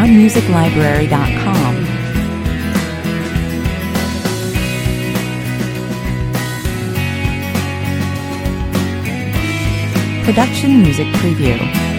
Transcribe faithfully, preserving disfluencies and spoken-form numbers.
my music library dot com. Production Music Preview.